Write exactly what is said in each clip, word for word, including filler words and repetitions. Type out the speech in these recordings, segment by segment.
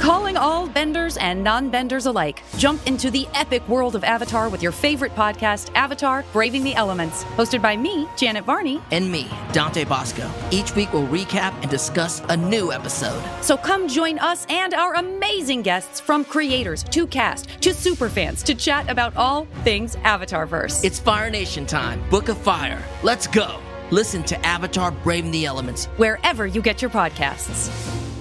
Calling all benders and non-benders alike. Jump into the epic world of Avatar with your favorite podcast, Avatar: Braving the Elements. Hosted by me, Janet Varney. And me, Dante Bosco. Each week we'll recap and discuss a new episode. So come join us and our amazing guests, from creators to cast to superfans, to chat about all things Avatarverse. It's Fire Nation time. Book of Fire. Let's go. Listen to Avatar: Braving the Elements wherever you get your podcasts.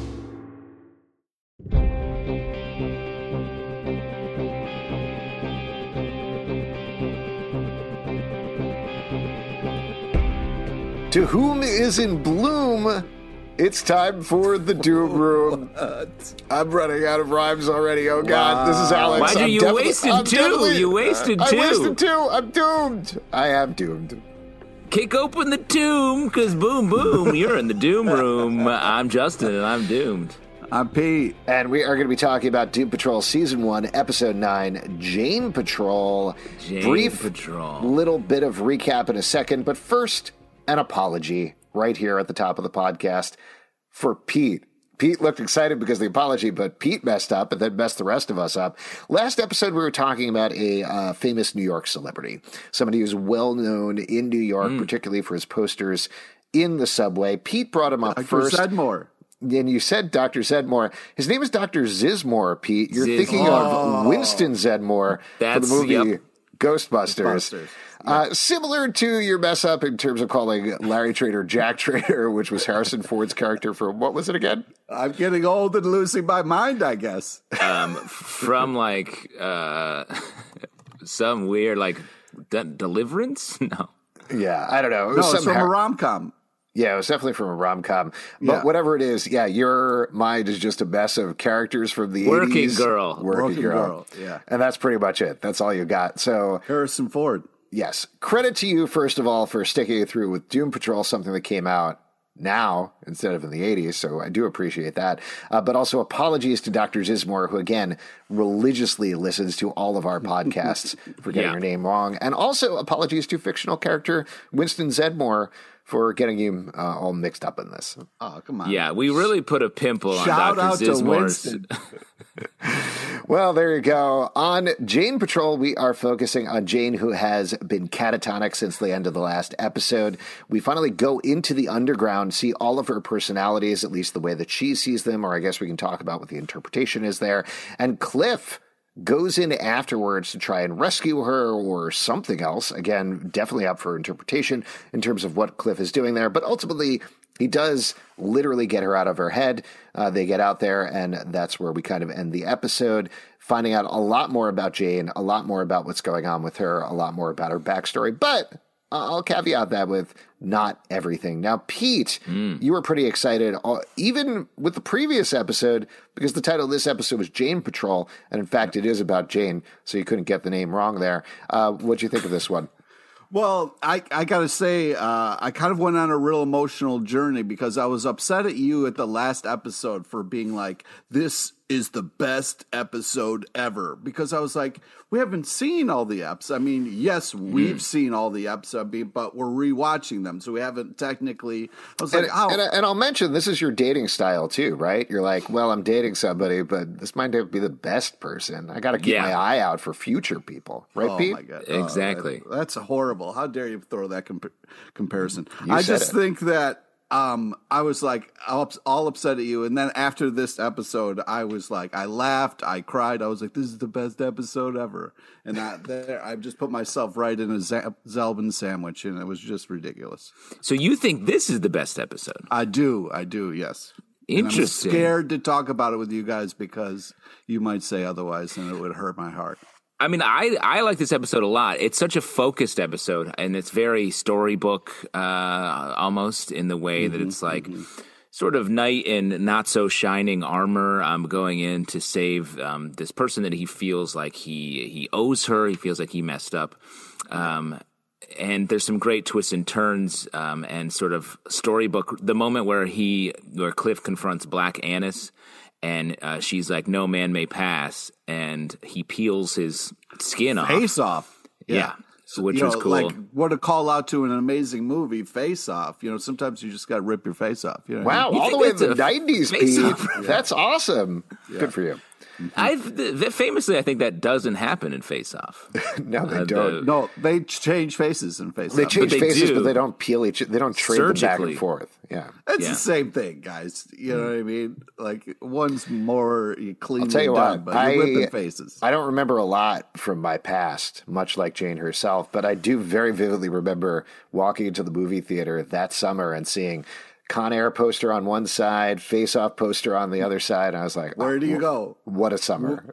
To whom is in bloom, it's time for the Doom Room. I'm running out of rhymes already. Oh, God. Wow. This is Alex. Why you wasted I'm two? You wasted two. I wasted two. I'm doomed. I am doomed. Kick open the tomb, because boom, boom, you're in the Doom Room. I'm Justin, and I'm doomed. I'm Pete. And we are going to be talking about Doom Patrol Season one, Episode nine, Jane Patrol. Jane Brief Patrol. little bit of recap in a second, but first, an apology right here at the top of the podcast for Pete. Pete looked excited because of the apology, but Pete messed up and then messed the rest of us up. Last episode, we were talking about a uh, famous New York celebrity, somebody who's well-known in New York, mm. particularly for his posters in the subway. Pete brought him up Doctor first. Zedmore. And you said Doctor Zedmore. His name is Doctor Zizmore, Pete. You're Ziz- thinking oh. of Winston Zedmore That's, for the movie yep. Ghostbusters. Ghostbusters. Uh, similar to your mess up in terms of calling Larry Trader Jack Trader, which was Harrison Ford's character from, what was it again? I'm getting old and losing my mind, I guess. Um, from like uh, some weird like de- Deliverance? No. Yeah, I don't know. It No, was it's some from Har- a rom-com. Yeah, it was definitely from a rom-com. But Yeah. whatever it is, yeah, your mind is just a mess of characters from the Working eighties. Girl. Working, Working girl. Girl, yeah. And that's pretty much it. That's all you got. So Harrison Ford. yes, credit to you, first of all, for sticking it through with Doom Patrol, something that came out now instead of in the eighties, so I do appreciate that. Uh, but also apologies to Doctor Zizmore, who, again, religiously listens to all of our podcasts for getting Yeah. her name wrong. And also apologies to fictional character Winston Zedmore for getting you uh, all mixed up in this. Oh, come on. Yeah, we really put a pimple on Shout Doctor out to Zizmore's. Winston. Well, there you go. On Jane Patrol, we are focusing on Jane, who has been catatonic since the end of the last episode. We finally go into the underground, see all of her personalities, at least the way that she sees them, or I guess we can talk about what the interpretation is there. And Cliff goes in afterwards to try and rescue her or something else. Again, definitely up for interpretation in terms of what Cliff is doing there. But ultimately, he does literally get her out of her head. Uh, they get out there, and that's where we kind of end the episode, finding out a lot more about Jane, a lot more about what's going on with her, a lot more about her backstory. But I'll caveat that with not everything. Now, Pete, mm. you were pretty excited, uh, even with the previous episode, because the title of this episode was Jane Patrol, and in fact, it is about Jane, so you couldn't get the name wrong there. Uh, what'd you think of this one? Well, I, I got to say, uh, I kind of went on a real emotional journey because I was upset at you at the last episode for being like, this is the best episode ever. Because I was like, we haven't seen all the eps. I mean, yes, we've mm. seen all the eps, but we're rewatching them. So we haven't technically. I was and, like, oh. And, and I'll mention, this is your dating style too, right? You're like, well, I'm dating somebody, but this might not be the best person. I got to keep yeah. my eye out for future people. Right, oh Pete? My God. Exactly. Oh, that, that's horrible. How dare you throw that comp- comparison? You I said just it. think that um, I was like all, all upset at you. And then after this episode, I was like, I laughed, I cried. I was like, this is the best episode ever. And I, there, I just put myself right in a Z- Zalbin sandwich, and it was just ridiculous. So you think this is the best episode? I do. I do. Yes. Interesting. And I'm scared to talk about it with you guys because you might say otherwise, and it would hurt my heart. I mean, I, I like this episode a lot. It's such a focused episode, and it's very storybook uh, almost in the way mm-hmm, that it's like mm-hmm. sort of knight in not so shining armor um, going in to save um, this person that he feels like he he owes her. He feels like he messed up. Um, and there's some great twists and turns um, and sort of storybook. The moment where he where Cliff confronts Black Annis. And uh, she's like, no man may pass. And he peels his skin off. Face off. Yeah. which you was know, cool. Like, what a call out to an amazing movie, Face Off. You know, sometimes you just got to rip your face off. You know what I Wow, mean? all the think way to that's the a nineties, Pete. face-off? That's awesome. Good for you. I th- th- famously, I think that doesn't happen in Face Off. No, they Uh, don't. the- No, they change faces in Face They Off. change they faces, do. but they don't peel each. They don't trade them back Surgically. and forth. Yeah, It's Yeah. the same thing, guys. You know what I mean? Like, one's more clean I'll tell you done, what. but I you're ripping faces. I don't remember a lot from my past, much like Jane herself, but I do very vividly remember walking into the movie theater that summer and seeing Con Air poster on one side, Face Off poster on the other side, and I was like, Where oh, do you go? What a summer!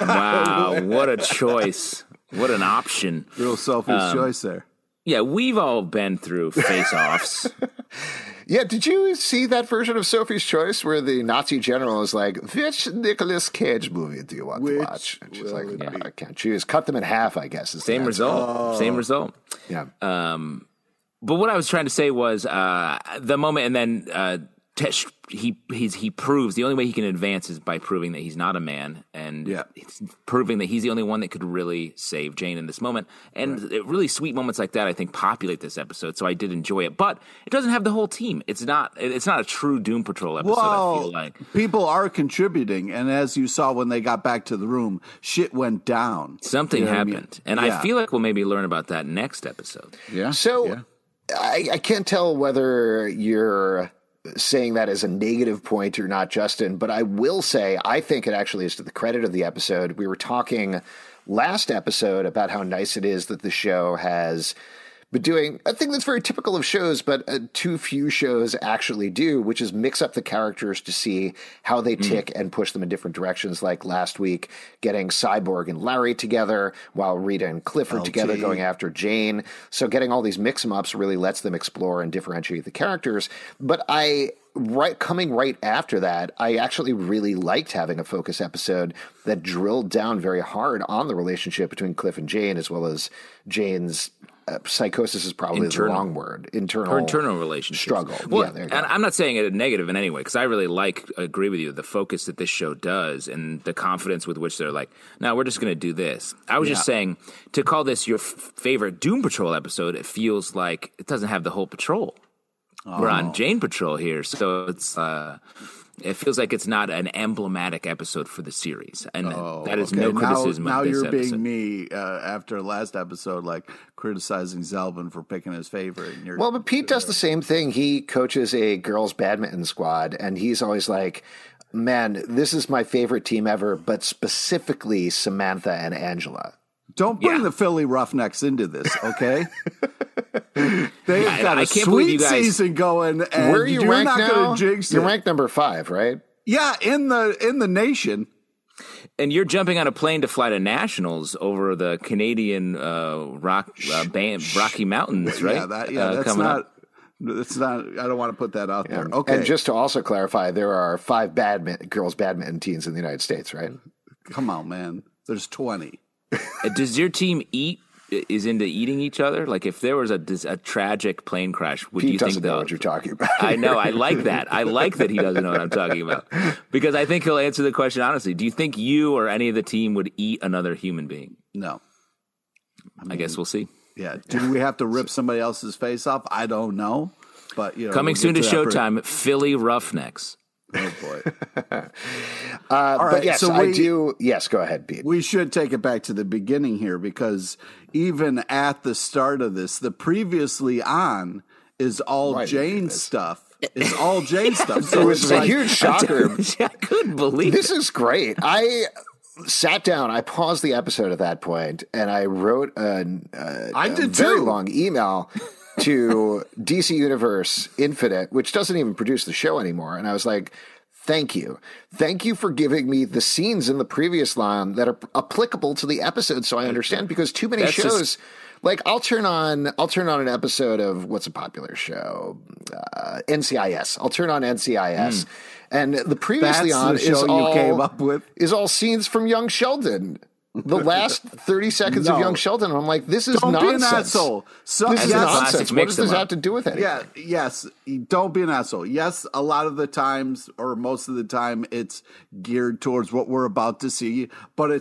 Wow, what a choice. What an option. Real selfish Um, choice there. Yeah, we've all been through face-offs. Yeah, did you see that version of Sophie's Choice where the Nazi general is like, "Which Nicolas Cage movie do you want Which to watch?" And she's like, will it "No, be?" "I can't choose. Cut them in half, I guess." Is the Same answer. result. Same result. Yeah. Um, but what I was trying to say was uh, the moment, and then uh, Tesh, he he's, he proves the only way he can advance is by proving that he's not a man, and Yeah. it's proving that he's the only one that could really save Jane in this moment. And it- really sweet moments like that, I think, populate this episode. So I did enjoy it, but it doesn't have the whole team. It's not. It's not a true Doom Patrol episode. I Well, feel like people are contributing, and as you saw when they got back to the room, shit went down. something You know what I mean? happened, and Yeah. I feel like we'll maybe learn about that next episode. Yeah. So yeah. I, I can't tell whether you're saying that as a negative point or not, Justin, but I will say I think it actually is to the credit of the episode. We were talking last episode about how nice it is that the show has been doing a thing that's very typical of shows, but uh, too few shows actually do, which is mix up the characters to see how they tick and push them in different directions. Like last week, getting Cyborg and Larry together while Rita and Clifford L T. together going after Jane. So getting all these mix-em-ups really lets them explore and differentiate the characters. But I, right coming right after that, I actually really liked having a focus episode that drilled down very hard on the relationship between Cliff and Jane, as well as Jane's uh, psychosis is probably Internal. the wrong word. Internal, Her internal relationship struggle. Well, yeah, there you go. and I'm not saying it negative in any way because I really like, agree with you, the focus that this show does and the confidence with which they're like, no, we're just going to do this. I was just saying to call this your f- favorite Doom Patrol episode, it feels like it doesn't have the whole patrol. We're on Jane Patrol here, so it's uh, it feels like it's not an emblematic episode for the series, and that is Okay, no now- criticism Now, of this you're episode. being me uh, after last episode, like criticizing Zelvin for picking his favorite. And you're, Well, but Pete does the same thing. He coaches a girls' badminton squad, and he's always like, man, this is my favorite team ever, but specifically Samantha and Angela. don't bring Yeah. the Philly Roughnecks into this, okay? They've Yeah, got I a can't believe sweet you guys- season going, and Where are you you're ranked not now? going to jinx You're it. ranked number five, right? Yeah, in the in the nation. And you're jumping on a plane to fly to nationals over the Canadian uh, rock uh, band, Rocky Mountains, right? Yeah, that, yeah, Uh, that's coming not. up. That's not. I don't want to put that out there. Okay, And just to also clarify, there are five badminton, girls' badminton teams in the United States, right? come on, man. There's twenty. Uh, Does your team eat? Is into eating each other? Like if there was a, a tragic plane crash, would Pete you doesn't think know they'll? what you're talking about. I know. I like that. I like that he doesn't know what I'm talking about because I think he'll answer the question honestly. Do you think you or any of the team would eat another human being? No. I guess we'll see. Yeah. Do we have to rip somebody else's face off? I don't know. But you know, Coming we'll soon to get that pretty- Showtime, Philly Roughnecks. Oh boy. Uh, All but right, yes, so I we- do. Yes, go ahead, Pete. We should take it back to the beginning here because even at the start of this, the previously on is all Why did you do Jane this? stuff. It's all Jane stuff. So It was it's a like, huge shocker. I couldn't believe This it. is great. I sat down, I paused the episode at that point, and I wrote a, a, I a did very too. long email to D C Universe Infinite, which doesn't even produce the show anymore. And I was like, thank you. Thank you for giving me the scenes in the previous line that are applicable to the episode so I understand, because too many That's shows... just- Like I'll turn on, I'll turn on an episode of what's a popular show, uh, N C I S. I'll turn on N C I S, and the previously That's on the show is you all came up with? is all scenes from Young Sheldon. The last thirty seconds of No. Young Sheldon, and I'm like, this is Don't be an nonsense. asshole. So, This is yes, nonsense. classic What mix does them this up. have to do with anything? Yeah, yes. Don't be an asshole. Yes, a lot of the times, or most of the time, it's geared towards what we're about to see, but it's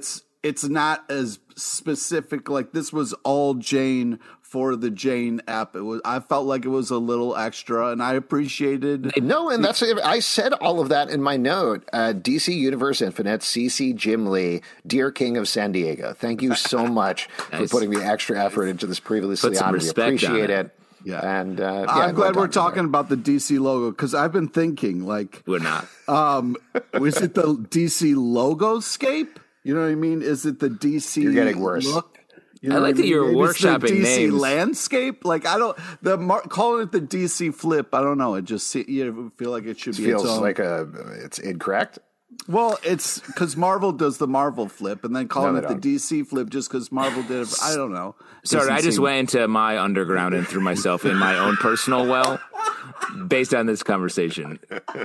it's not as specific. Like this was all Jane for the Jane app. It was. I felt like it was a little extra, and I appreciated. No, and that's I said all of that in my note. Uh, D C Universe Infinite, C C Jim Lee, Dear King of San Diego. Thank you so much Nice. for putting the extra effort into this previously Put some on. We respect on appreciate it. it. Yeah, and uh, yeah, I'm glad we're talking talking about the D C logo because I've been thinking like, We're not. um, was it the D C logoscape? You know what I mean? Is it the D C? You're getting worse. Look? You I know like what that you're Maybe it's the workshopping D C names. landscape. Like I don't the mar- calling it the D C flip. I don't know. It just se- you feel like it should It be feels its own. like a it's incorrect. Well, it's because Marvel does the Marvel flip, and then calling No, it they the don't. D C flip just because Marvel did it. I don't know. Sorry, Doesn't I just seem- went into my underground and threw myself in my own personal well based on this conversation.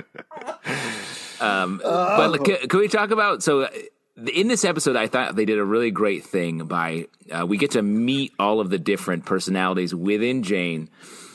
Um, but can, can we talk about so? In this episode, I thought they did a really great thing by uh, we get to meet all of the different personalities within Jane,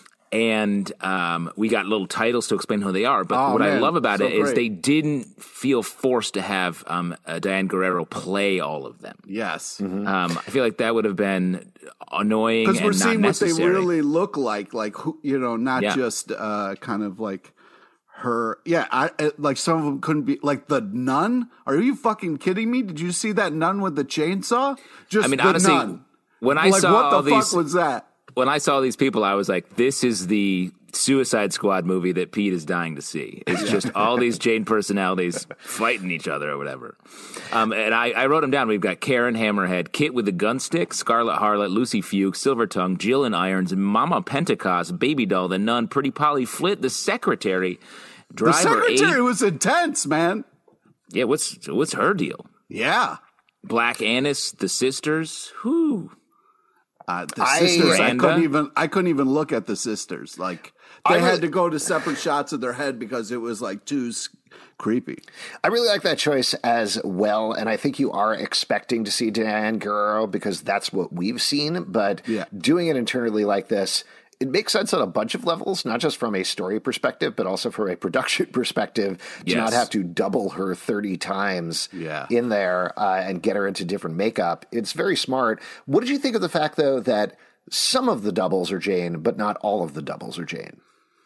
and um, we got little titles to explain who they are. But Oh, what I man, love about so it is great. they didn't feel forced to have um, uh, Diane Guerrero play all of them. Yes. Mm-hmm. Um, I feel like that would have been annoying Because and we're not seeing what they necessary. really look like, like who you know, not Yeah. just uh, kind of like her. Yeah, I I- like some of them couldn't be like the nun. Are you fucking kidding me? Did you see that nun with the chainsaw? Just I mean, the honestly, nun. when I like saw what all the these, fuck was that? when I saw these people, I was like, "This is the Suicide Squad movie that Pete is dying to see." It's just all these Jane personalities fighting each other or whatever. Um, and I, I wrote them down. We've got Karen Hammerhead, Kit with the gun stick, Scarlet Harlot, Lucy Fuke, Silver Tongue, Jill in Irons, Mama Pentecost, Baby Doll, the Nun, Pretty Polly, Flit, the Secretary, The Driver secretary eight. was intense, man. Yeah, what's what's her deal? Yeah. Black Annis, the sisters. Whoo. Uh, the I- sisters, I Miranda? couldn't even. I couldn't even look at the sisters. Like they I had really- to go to separate shots of their head because it was like too s- creepy. I really like that choice as well, and I think you are expecting to see Diane Guerrero because that's what we've seen. But Yeah. doing it internally like this, it makes sense on a bunch of levels, not just from a story perspective, but also from a production perspective. To Yes. not have to double her thirty times Yeah. in there uh, and get her into different makeup. It's very smart. What did you think of the fact, though, that some of the doubles are Jane, but not all of the doubles are Jane?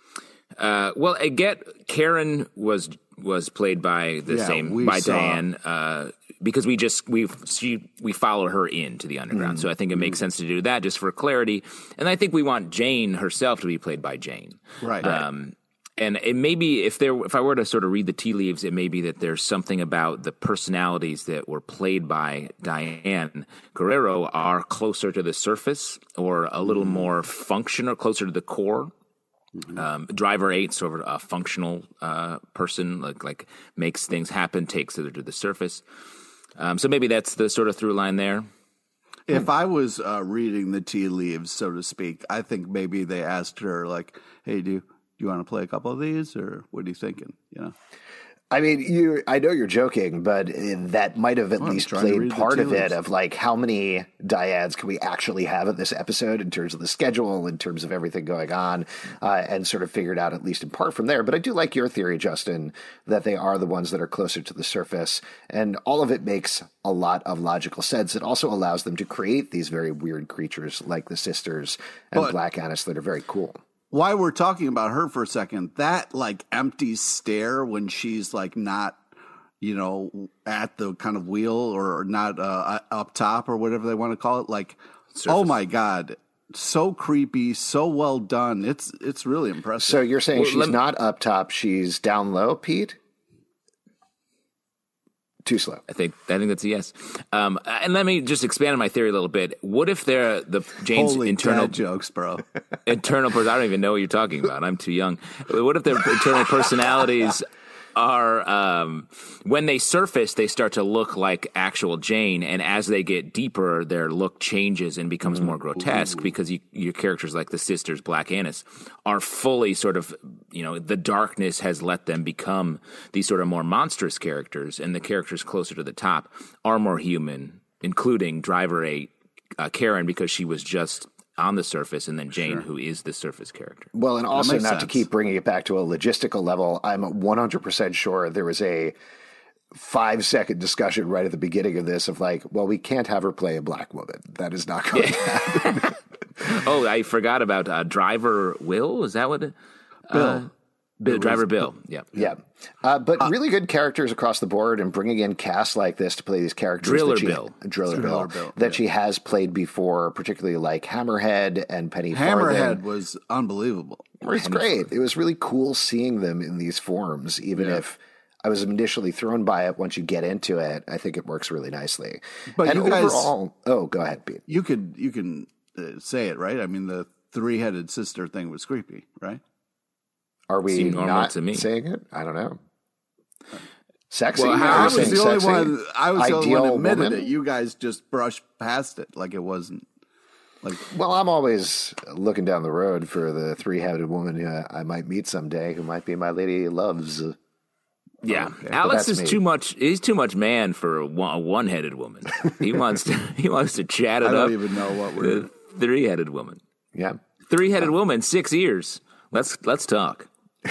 Uh, well, I get Karen was was played by the Yeah, same we by saw- Diane uh, because we just we she we follow her into the underground, Mm-hmm. so I think it makes sense to do that just for clarity. And I think we want Jane herself to be played by Jane, Right. Um, and it may be if there if I were to sort of read the tea leaves, it may be that there's something about the personalities that were played by Diane Guerrero are closer to the surface or a little Mm-hmm. more functional, closer to the core. Um, Driver eight, sort of a functional uh, person, like like makes things happen, takes it to the surface. Um, so maybe that's the sort of through line there. If I was uh, reading the tea leaves, so to speak, I think maybe they asked her, like, "Hey, do you, do you want to play a couple of these, or what are you thinking?" You know, I mean, you. I know you're joking, but uh, that might have at Well, I'm least trying to played read the part tea of it leaves. of like how many Diads can we actually have at this episode in terms of the schedule, in terms of everything going on, uh, and sort of figured out at least in part from there. But I do like your theory, Justin, that they are the ones that are closer to the surface, and all of it makes a lot of logical sense. It also allows them to create these very weird creatures like the sisters and But- Black Annis that are very cool. why we're talking about her for a second, that like empty stare when she's like not, you know, at the kind of wheel or not uh, up top or whatever they want to call it. Like, oh my God, so creepy, so well done. It's it's really impressive. So you're saying Well, she's let me- not up top, she's down low, Pete? Too slow. I think I think that's a yes. Um, and let me just expand on my theory a little bit. What if they're the Jane's Holy internal dad jokes, bro. internal person? I don't even know what you're talking about. I'm too young. What if their internal personalities are um, when they surface, they start to look like actual Jane, and as they get deeper, their look changes and becomes more grotesque because you, your characters, like the sisters, Black Annis, are fully sort of, you know, the darkness has let them become these sort of more monstrous characters, and the characters closer to the top are more human, including Driver Eight, uh, Karen, because she was just on the surface, and then Jane, who is the surface character. Well, and also makes not to sense. keep bringing it back to a logistical level, I'm one hundred percent sure there was a five second discussion right at the beginning of this of like, well, we can't have her play a black woman. That is not going yeah. to happen. Oh, I forgot about uh, Driver Will. Is that what? It, Bill. Uh, Bill, Driver Bill. Yeah. Yeah. Uh, but uh, really good characters across the board, and bringing in casts like this to play these characters. Driller that she, Bill. Driller, Driller Bill. Bill. That yeah. she has played before, particularly like Hammerhead and Penny Hammerhead Farthing. was unbelievable. It was Penny great. Farthing. It was really cool seeing them in these forms, even yeah. if I was initially thrown by it. Once you get into it, I think it works really nicely. But and you guys, overall, oh, go ahead, Pete. You could you can uh, say it, right? I mean, the three-headed sister thing was creepy, right? Are we Seemed normal not to me. saying it? I don't know. Sexy? Well, Are how- we I was saying the only sexy? one. I was the only Ideal one admitted woman? it. You guys just brushed past it like it wasn't. Like Well, I'm always looking down the road for the three-headed woman uh, I might meet someday, who might be my lady loves. Yeah, Okay, Alex but that's is me. too much. He's too much man for a one- a one-headed woman. He wants to. He wants to chat it I don't up. even know what we're. The three-headed woman. Yeah. Three-headed woman, six ears. Let's let's talk.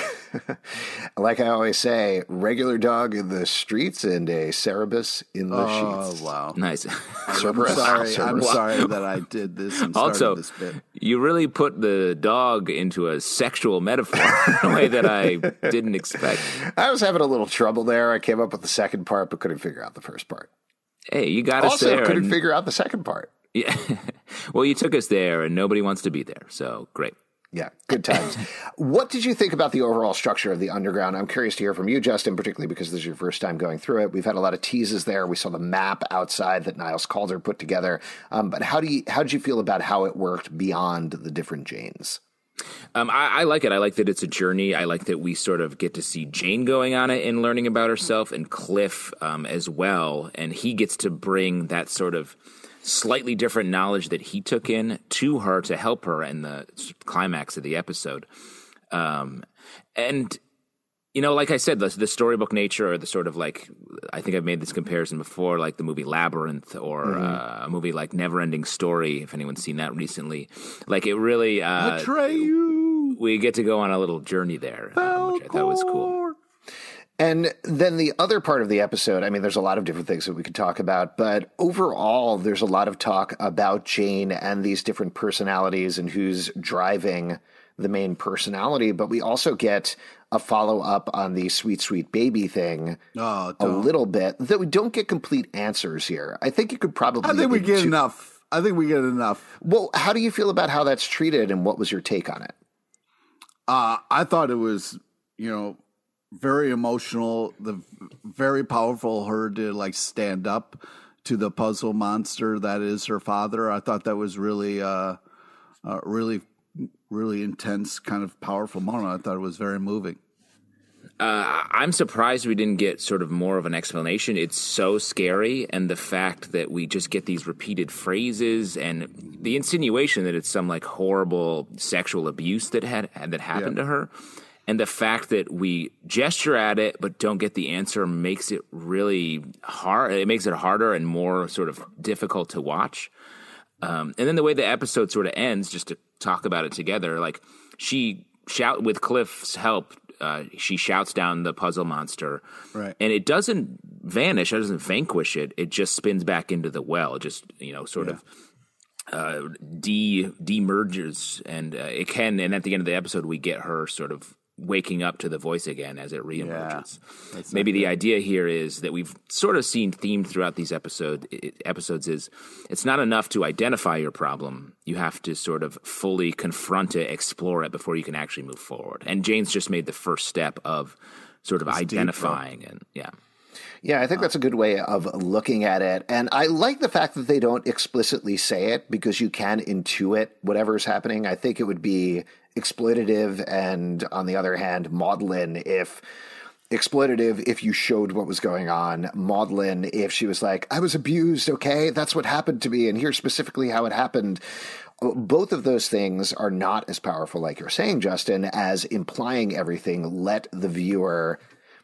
Like I always say, regular dog in the streets and a Cerebus in the Oh sheets. wow! Nice. Cerberus. I'm sorry. I'm Cerberus. sorry that I did this and started Also, this bit. you really put the dog into a sexual metaphor in a way that I didn't expect. I was having a little trouble there. I came up with the second part, but couldn't figure out the first part. Hey, you got us Also, there. couldn't and- figure out the second part. Yeah. Well, you took us there, and nobody wants to be there. So great. Yeah, good times. What did you think about the overall structure of the Underground? I'm curious to hear from you, Justin, particularly because this is your first time going through it. We've had a lot of teases there. We saw the map outside that Niles Calder put together. Um, but how do you how did you feel about how it worked beyond the different Janes? Um, I, I like it. I like that it's a journey. I like that we sort of get to see Jane going on it and learning about herself, and Cliff um, as well. And he gets to bring that sort of slightly different knowledge that he took in to her to help her in the climax of the episode. Um, and, you know, like I said, the, the storybook nature, or the sort of like, I think I've made this comparison before, like the movie Labyrinth, or mm-hmm. uh, a movie like Neverending Story, if anyone's seen that recently. Like it really, uh, Atreyu. we get to go on a little journey there, uh, which I thought was cool. And then the other part of the episode, I mean, there's a lot of different things that we could talk about, but overall, there's a lot of talk about Jane and these different personalities and who's driving the main personality. But we also get a follow-up on the sweet, sweet baby thing Oh, a don't. little bit, that we don't get complete answers here. I think you could probably... I think we get into- enough. I think we get enough. Well, how do you feel about how that's treated, and what was your take on it? Uh, I thought it was, you know, very emotional. The very powerful her to like stand up to the puzzle monster that is her father. I thought that was really, uh, uh, really, really intense, kind of powerful moment. I thought it was very moving. Uh, I'm surprised we didn't get sort of more of an explanation. It's so scary, and the fact that we just get these repeated phrases and the insinuation that it's some like horrible sexual abuse that had that happened Yeah. to her, and the fact that we gesture at it but don't get the answer makes it really hard. It makes it harder and more sort of difficult to watch. Um, and then the way the episode sort of ends, just to talk about it together, like she shout with Cliff's help. Uh, she shouts down the puzzle monster, Right. and it doesn't vanish. It doesn't vanquish it. It just spins back into the well. It just, you know, sort Yeah. of uh, de demerges, and uh, it can. And at the end of the episode, we get her sort of waking up to the voice again as it reemerges. That's Maybe not the good. idea here is that we've sort of seen themed throughout these episode episodes is it's not enough to identify your problem. You have to sort of fully confront it, explore it before you can actually move forward. And Jane's just made the first step of sort of It's deep, identifying and yeah. Yeah, I think that's a good way of looking at it. And I like the fact that they don't explicitly say it, because you can intuit whatever's happening. I think it would be exploitative and, on the other hand, maudlin if exploitative if you showed what was going on, maudlin if she was like, I was abused, okay? That's what happened to me, and here's specifically how it happened. Both of those things are not as powerful, like you're saying, Justin, as implying everything. Let the viewer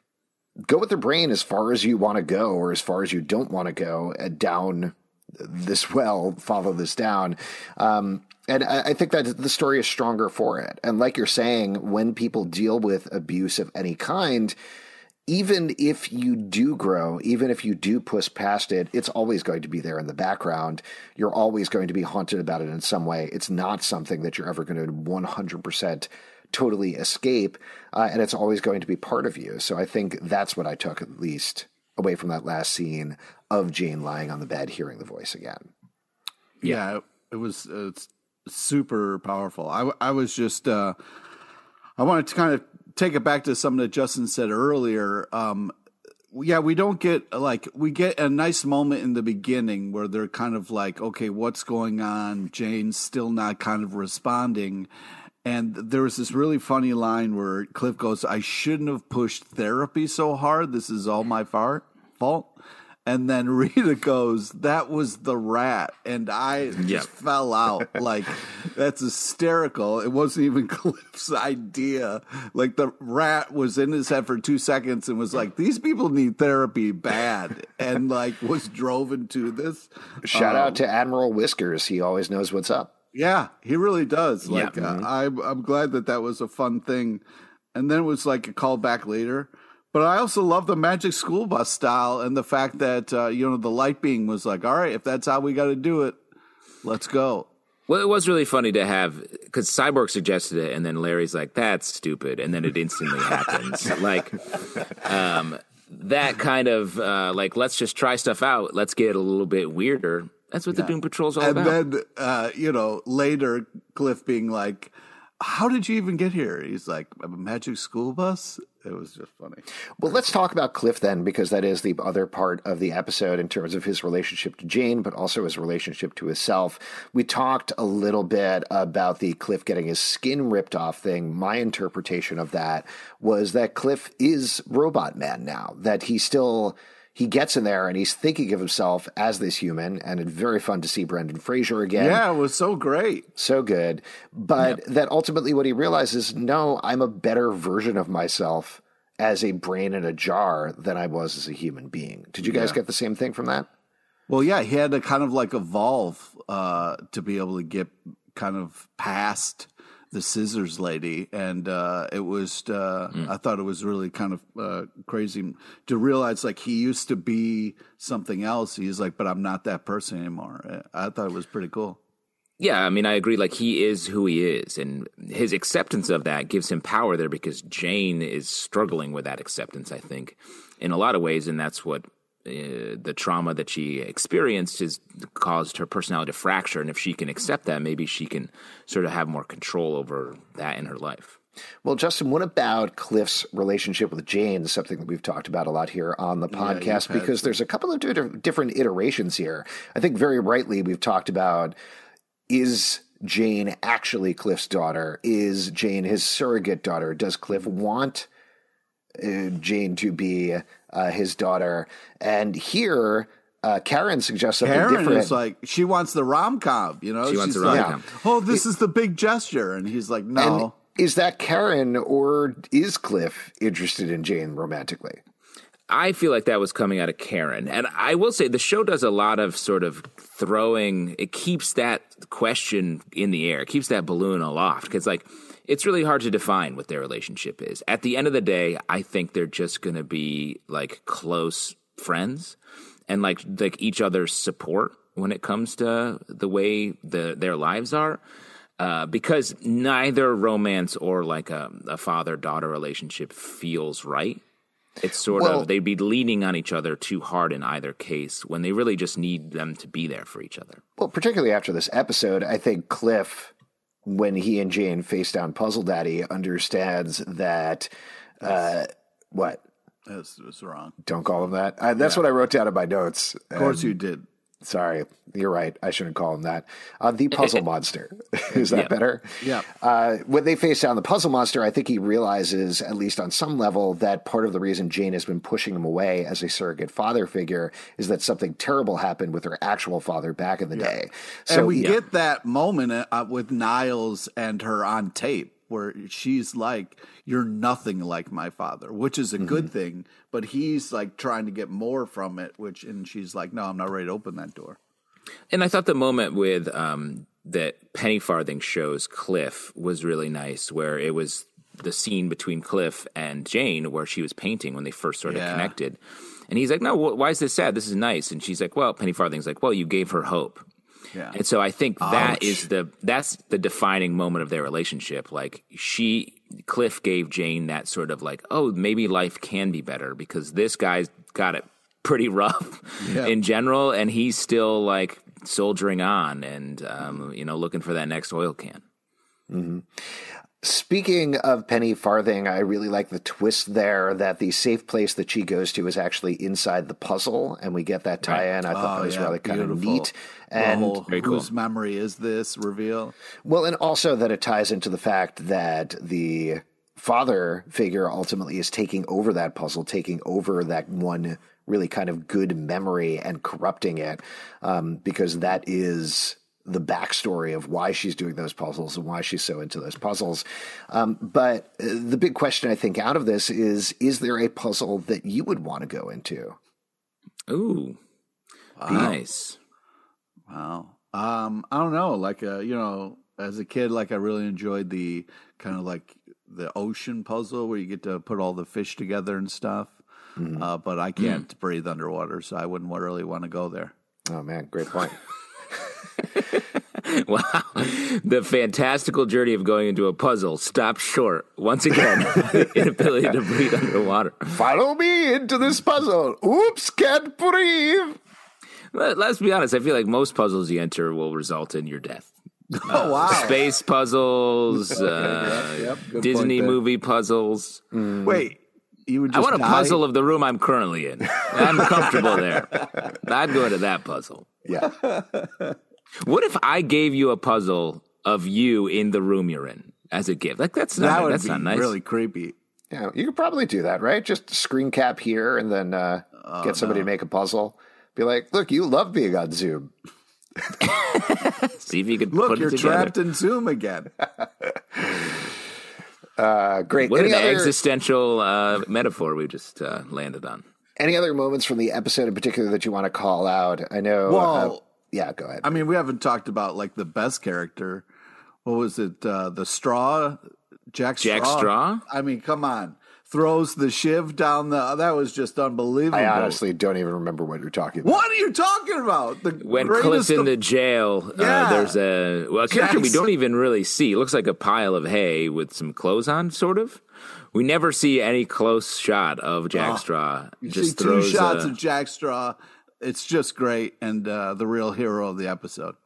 go with their brain as far as you want to go, or as far as you don't want to go, uh, down this well, follow this down. Um, and I, I think that the story is stronger for it. And like you're saying, when people deal with abuse of any kind, even if you do grow, even if you do push past it, it's always going to be there in the background. You're always going to be haunted about it in some way. It's not something that you're ever going to one hundred percent totally escape, uh, and it's always going to be part of you. So I think that's what I took, at least, away from that last scene of Jane lying on the bed, hearing the voice again. Yeah, it was uh, it's super powerful. I, I was just, uh, I wanted to kind of take it back to something that Justin said earlier. Um, yeah, we don't get like, we get a nice moment in the beginning where they're kind of like, okay, what's going on? Jane's still not kind of responding. And there was this really funny line where Cliff goes, I shouldn't have pushed therapy so hard. This is all my far- fault. And then Rita goes, that was the rat. And I just yep. fell out. Like, that's hysterical. It wasn't even Cliff's idea. Like, the rat was in his head for two seconds and was like, these people need therapy bad. And, like, was drove into this. Shout um, out to Admiral Whiskers. He always knows what's up. Yeah, he really does. Like, yeah. uh, I'm, I'm glad that that was a fun thing. And then it was like a callback later. But I also love the Magic School Bus style and the fact that, uh, you know, the light being was like, all right, if that's how we got to do it, let's go. Well, it was really funny to have, because Cyborg suggested it, and then Larry's like, that's stupid, and then it instantly happens. Like, um, that kind of, uh, like, let's just try stuff out, let's get a little bit weirder. That's what yeah. the Doom Patrol's all and about. And then, uh, you know, later, Cliff being like, how did you even get here? He's like, a Magic School Bus? It was just funny. Well, let's talk about Cliff then, because that is the other part of the episode in terms of his relationship to Jane, but also his relationship to himself. We talked a little bit about the Cliff getting his skin ripped off thing. My interpretation of that was that Cliff is Robot Man now, that he still... He gets in there and he's thinking of himself as this human, and it's very fun to see Brendan Fraser again. Yeah, it was so great. So good. But yep. that ultimately what he realizes, no, I'm a better version of myself as a brain in a jar than I was as a human being. Did you guys yeah. get the same thing from that? Well, yeah, he had to kind of like evolve uh, to be able to get kind of past the scissors lady, and uh, it was. Uh, mm. I thought it was really kind of uh, crazy to realize like he used to be something else. He's like, but I'm not that person anymore. I thought it was pretty cool. Yeah, I mean, I agree. Like, he is who he is, and his acceptance of that gives him power there, because Jane is struggling with that acceptance, I think, in a lot of ways, and that's what uh, the trauma that she experienced has caused her personality to fracture, and if she can accept that, maybe she can sort of have more control over that in her life. Well, Justin, what about Cliff's relationship with Jane? Something that we've talked about a lot here on the podcast, yeah, because there's a couple of different iterations here. I think very rightly we've talked about, is Jane actually Cliff's daughter? Is Jane his surrogate daughter? Does Cliff want uh, Jane to be uh, his daughter? And here, uh, Karen suggests something Karen different. is like, she wants the rom-com, you know? She wants She's the like, rom-com. oh, this it, is the big gesture. And he's like, no. Is that Karen, or is Cliff interested in Jane romantically? I feel like that was coming out of Karen. And I will say the show does a lot of sort of throwing, it keeps that question in the air. It keeps that balloon aloft. Because, like, it's really hard to define what their relationship is. At the end of the day, I think they're just going to be, like, close friends and, like, like each other's support when it comes to the way the, their lives are. Uh, because neither romance or, like, a, a father-daughter relationship feels right. It's sort well, of, they'd be leaning on each other too hard in either case when they really just need them to be there for each other. Well, particularly after this episode, I think Cliff, when he and Jane face down Puzzle Daddy, understands that, uh, what? That's, that's wrong. Don't call him that. Uh, that's yeah. what I wrote down in my notes. Of course um, you did. Sorry, you're right. I shouldn't call him that. Uh, the Puzzle Monster. Is that yeah. better? Yeah. Uh, when they face down the Puzzle Monster, I think he realizes, at least on some level, that part of the reason Jane has been pushing him away as a surrogate father figure is that something terrible happened with her actual father back in the yeah. day. So and we yeah. get that moment uh, with Niles and her on tape, where she's like, you're nothing like my father, which is a mm-hmm. good thing, but he's like trying to get more from it, which, and she's like, no, I'm not ready to open that door. And I thought the moment with um, that Penny Farthing shows Cliff was really nice, where it was the scene between Cliff and Jane where she was painting when they first sort of Yeah. connected. And he's like, no, wh- why is this sad? This is nice. And she's like, well, Penny Farthing's like, well, you gave her hope. Yeah. And so I think that Ouch. is the that's the defining moment of their relationship. Like she Cliff gave Jane that sort of like, oh, maybe life can be better because this guy's got it pretty rough Yeah. in general, and he's still like soldiering on and um, you know, looking for that next oil can. Mm-hmm. Speaking of Penny Farthing, I really like the twist there that the safe place that she goes to is actually inside the puzzle, and we get that tie-in. I thought Oh, that was yeah, really kind of beautiful. neat. The And whole Very cool. whose memory is this reveal? well, and also that it ties into the fact that the father figure ultimately is taking over that puzzle, taking over that one really kind of good memory and corrupting it, um, because that is the backstory of why she's doing those puzzles and why she's so into those puzzles. Um, but uh, the big question I think out of this is, is there a puzzle that you would want to go into? Ooh, nice. Wow. Um, I don't know. Like, uh, you know, as a kid, like I really enjoyed the kind of like the ocean puzzle where you get to put all the fish together and stuff. Mm-hmm. Uh, but I can't mm. breathe underwater, so I wouldn't really want to go there. Oh man, great point. Wow. The fantastical journey of going into a puzzle stopped short, once again, the inability to breathe underwater. Follow me into this puzzle. Oops, can't breathe. Let, let's be honest. I feel like most puzzles you enter will result in your death. Oh, wow. Space puzzles, uh, Yep, good Disney point there. movie puzzles. Wait, you would I just want a die? puzzle of the room I'm currently in. I'm comfortable there. I'd go into that puzzle. Yeah. What if I gave you a puzzle of you in the room you're in as a gift? Like that's That not would that's be not nice. really creepy. Yeah, you could probably do that, right? Just screen cap here and then uh, Oh, get somebody to make a puzzle. Be like, look, you love being on Zoom. See if you could Look, put you're it together. trapped in Zoom again. Uh, great. What Any an other, existential uh, metaphor we just uh, landed on. any other moments from the episode in particular that you want to call out? I know. Well, uh, yeah, go ahead. I mean, we haven't talked about like the best character. What was it? Uh, the straw, Jack Straw. Jack Straw? I mean, come on, throws the shiv down the. That was just unbelievable. I honestly don't even remember what you're talking about. What are you talking about? The When greatest Cliff's in of- the jail, Yeah. uh, there's a well a character we Jackson. don't even really see. It looks like a pile of hay with some clothes on, sort of. We never see any close shot of Jack Oh, Straw. You Just see two throws shots a, of Jack Straw. It's just great, and uh, the real hero of the episode.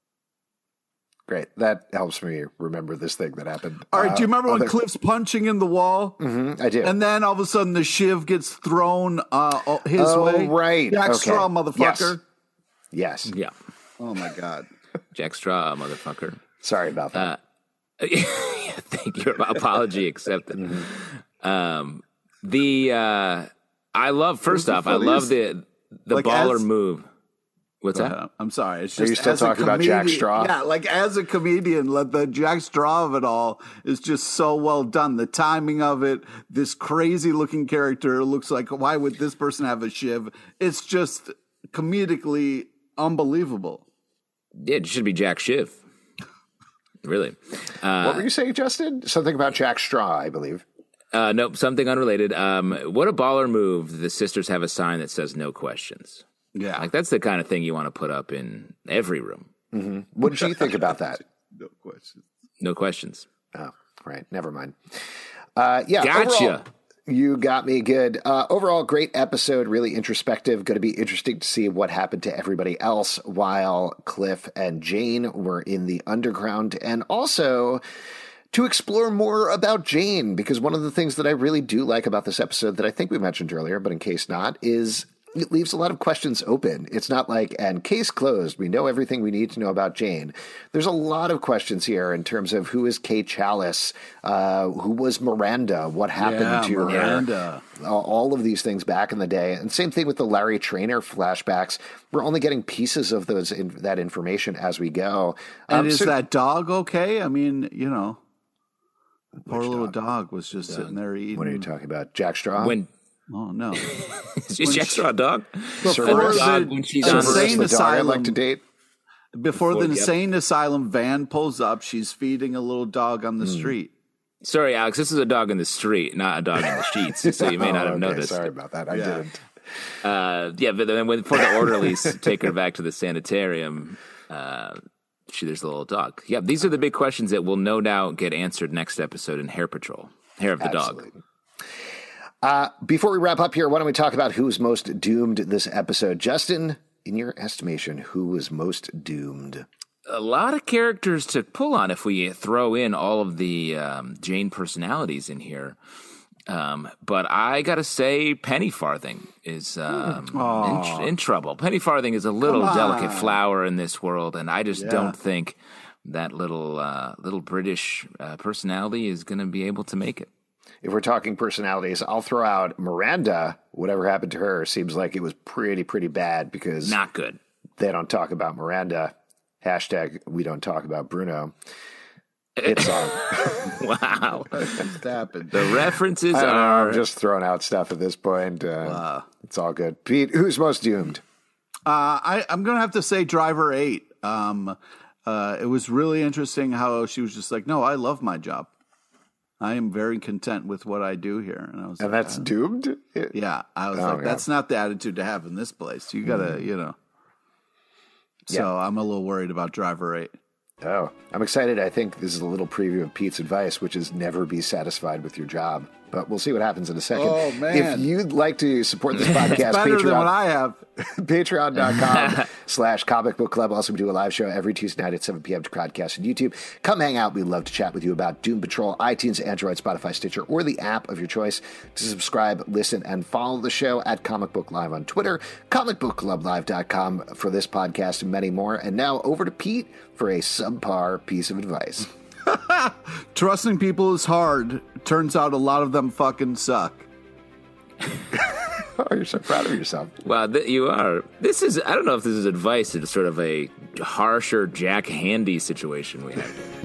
Great. That helps me remember this thing that happened. All right, do you remember Uh, when other- Cliff's punching in the wall? Mhm, I do. And then all of a sudden the shiv gets thrown uh, his Oh, way. right. Jack Okay. Straw, motherfucker. Yes. yeah, Oh, my God. Jack Straw, motherfucker. Sorry about that. Uh, Thank you. Apology accepted. Mm-hmm. Um, the uh, I love first the off, I love the the Like, baller as- move. What's that? Uh, I'm sorry. It's Are just you still as a talking about Jack comedian- Straw? Yeah, like as a comedian, like the Jack Straw of it all is just so well done. The timing of it, this crazy looking character looks like, why would this person have a shiv? It's just comedically unbelievable. Yeah, it should be Jack Schiff. Really? Uh, what were you saying, Justin? Something about Jack Straw, I believe. uh, nope, something unrelated. Um, what a baller move! The sisters have a sign that says "No questions." Yeah. Like that's the kind of thing you want to put up in every room. Mm-hmm. What did you think about that? No question. No questions. Oh, right. Never mind. Uh, yeah. Gotcha. Overall, you got me good. Uh, overall, great episode. Really introspective. Going to be interesting to see what happened to everybody else while Cliff and Jane were in the underground, and also to explore more about Jane, because one of the things that I really do like about this episode that I think we mentioned earlier, but in case not, is it leaves a lot of questions open. It's not like, and case closed, we know everything we need to know about Jane. There's a lot of questions here in terms of who is Kay Chalice, uh, who was Miranda, what happened Yeah, to Miranda. her, uh, all of these things back in the day. And same thing with the Larry Trainer flashbacks. We're only getting pieces of those in, that information as we go. And Um, is so- that dog okay? I mean, you know, the poor Which little dog? dog was just sitting there eating. What are you talking about? Jack Straw? When Oh, no. is Jack Straw a dog? Before Cerberus? the Dog when she's insane on Cerberus, the dog I asylum, like to date. before the Before- yep. insane asylum van pulls up, she's feeding a little dog on the street. Sorry, Alex, this is a dog in the street, not a dog in the sheets, so you may not oh, have okay. noticed. Sorry about that. I Yeah. didn't. Uh, yeah, but then when, for the orderlies take her back to the sanitarium, uh, she, there's a little dog. Yeah, these are the big questions that will no doubt get answered next episode in Hair Patrol, Hair of the Absolutely. Dog. Uh, before we wrap up here, why don't we talk about who's most doomed this episode? Justin, in your estimation, who was most doomed? A lot of characters to pull on if we throw in all of the um, Jane personalities in here. Um, but I got to say Penny Farthing is um, in, in trouble. Penny Farthing is a little delicate flower in this world, and I just Yeah. don't think that little uh, little British uh, personality is going to be able to make it. If we're talking personalities, I'll throw out Miranda. Whatever happened to her seems like it was pretty, pretty bad because Not good. they don't talk about Miranda. Hashtag we don't talk about Bruno. It's on. Wow. Just happened. The references I don't know, are I'm just throwing out stuff at this point. Uh, It's all good. Pete, who's most doomed? Uh, I, I'm going to have to say Driver eight. Um, uh, it was really interesting how she was just like, no, I love my job. I am very content with what I do here. And I was And like, that's uh, doomed? It- yeah, I was Oh, like, yeah. that's not the attitude to have in this place. You got to, you know. So Yeah. I'm a little worried about Driver eight. Oh, I'm excited. I think this is a little preview of Pete's advice, which is never be satisfied with your job. But we'll see what happens in a second. Oh, man. If you'd like to support this podcast, Better than what Patreon, I have. patreon.com slash comic book club. Also, we do a live show every Tuesday night at seven p.m. to Crowdcast on YouTube. Come hang out. We'd love to chat with you about Doom Patrol, iTunes, Android, Spotify, Stitcher, or the app of your choice. To subscribe, listen, and follow the show at Comic Book Live on Twitter, comic book club live dot com for this podcast and many more. And now over to Pete for a subpar piece of advice. Trusting people is hard. Turns out a lot of them fucking suck. Oh, you're so proud of yourself. Wow, th- you are. This is, I don't know if this is advice. It's sort of a harsher Jack Handy situation we have.